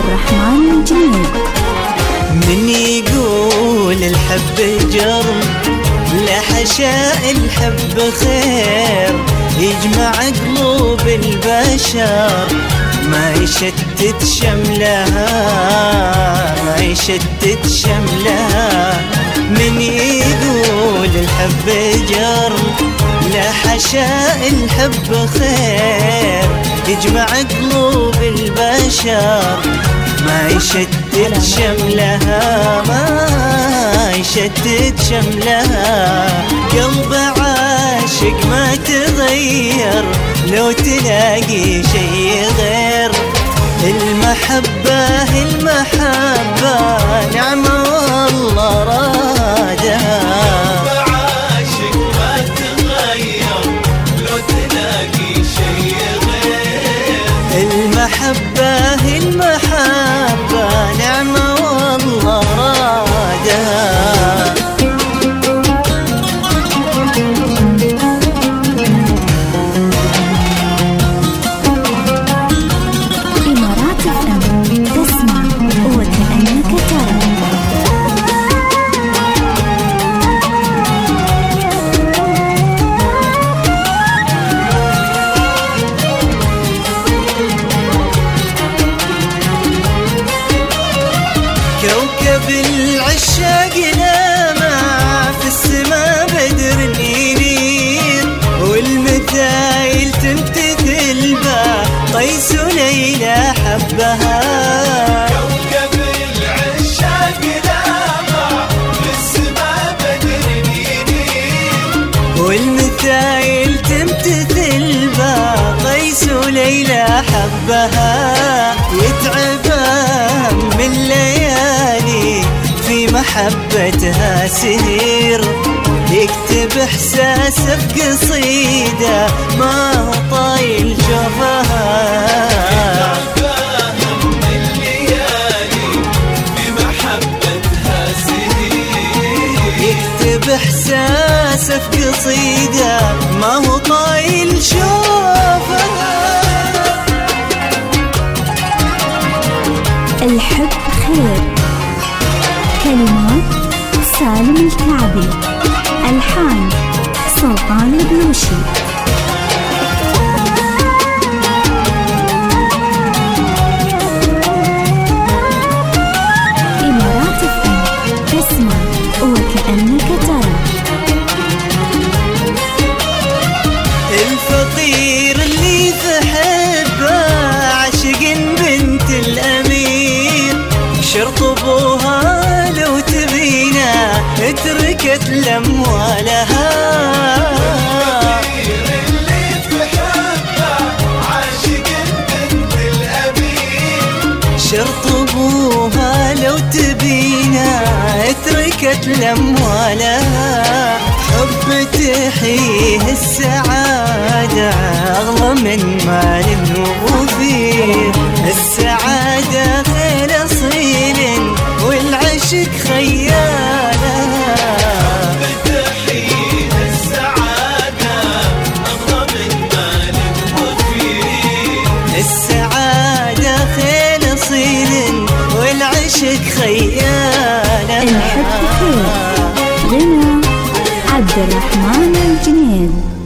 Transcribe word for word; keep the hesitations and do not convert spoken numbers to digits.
الرحمن الجنيد. من يقول الحب جرم لا حشاء الحب خير، يجمع قلوب البشر ما يشتت شملها، ما يشتت شملها. من يقول الحب جرم لا حشاء الحب خير، يجمع قلوب البشر ما يشتت شملها، ما يشتت شملها. قلب عاشق ما تغير لو تلاقي شي غير، المحبة المحبة نعمة والله رادها. قلب عاشق ما تغير لو تلاقي شي غير، المحبة المحبة نعمة والله رادها. كوكب العشاق لامع في السما بدر ينير، والمثايل تمتثل به قيس وليلى حبها. كوكب العشاق لامع في السما بدر ينير، والمثايل تمتثل به قيس وليلى حبها. يتعب من ليالي في محبتها سهير، يكتب احساسه بقصيده ما هو طايل شوفها. من ليالي في محبتها سهير، يكتب احساسه بقصيده ما هو طايل شوفها. الحب خير. كلمات سالم الكعبي، ألحان سلطان البلوشي. إمارات فن تسمع وكأنك ترى. الفقير اللي تحبه عاشق بنت الأمير، شرط ابوها لو تبينا اتركت لأموالها. الفقير اللي تحبه عاشق بنت الأمير، شرط ابوها لو تبينا اتركت لأموالها. حب تحيه السعادة أغلى من مال وفيه، السعادة خير أصيل والعشق خيالة. بتحيي السعادة أغلى من مال وفيه، السعادة خير أصيل والعشق خيالة. الحب خير. غنى عبد الرحمن الجنيد.